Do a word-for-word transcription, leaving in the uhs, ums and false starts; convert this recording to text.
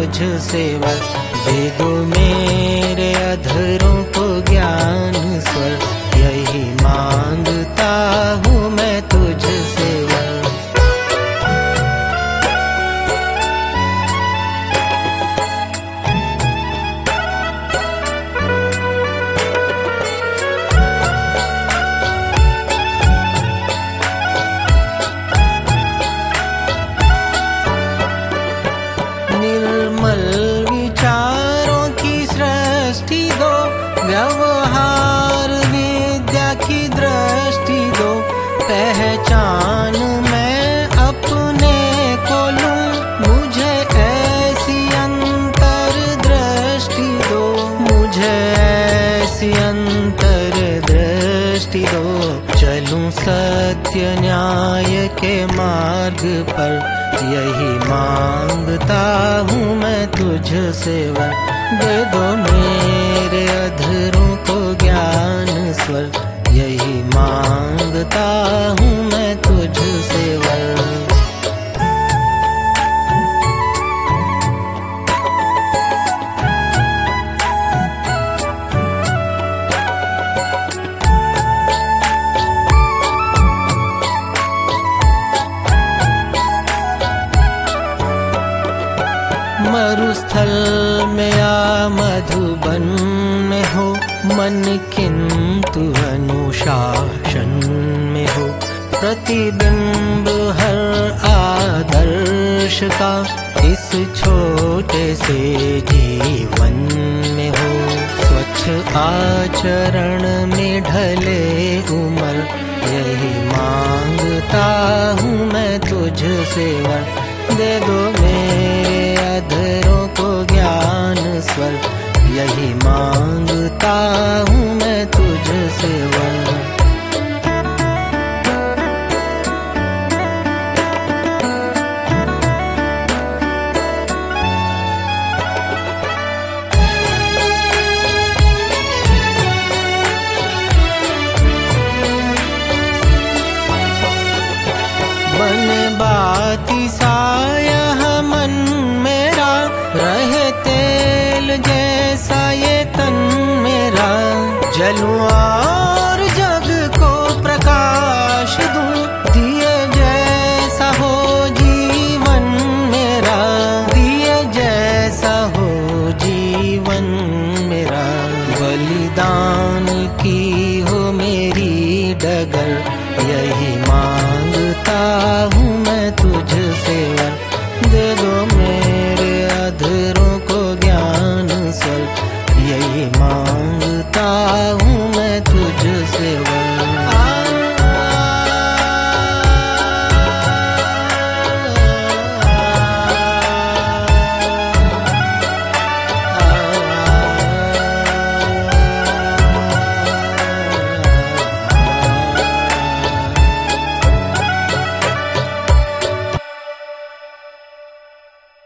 तुझसे वर। दे दो मेरे अधरों को ज्ञान स्वर, यही मांगता हूँ मैं तुझसे वर। निर्मल विचारों की सृष्टि दो, व्यवहार विद्या की दृष्टि दो। पहचान मैं अपने को लूं, मुझे ऐसी अंतर दृष्टि दो, मुझे ऐसी अंतर दृष्टि दो। चलूं सत्य न्याय के मार्ग पर, यही मांगता हूँ मैं तुझसे वर। दे दो मेरे अधरों को ज्ञान स्वर, यही मांगता हूँ मैं तुझसे वर। मरुस्थल में या मधुबन में हो मन, किंतु अनुशासन में हो। प्रतिबिंब हर आदर्श का इस छोटे से जीवन में हो। स्वच्छ आचरण में ढले उमर, यही मांगता हूँ मैं तुझसे वर। दे दो मेरे अधरों को ज्ञान स्वर, यही मांगता हूँ मैं तुझसे वर। बन बाती साया मन मेरा, रहे तेल जैसा ये तन मेरा। जलूं और जग को प्रकाश दूं, दिए जैसा हो जीवन मेरा, दिए जैसा हो जीवन मेरा। बलिदान की हो मेरी डगर, यही मांगता हूँ मैं तुझसे वर। दे दो मेरे अधरों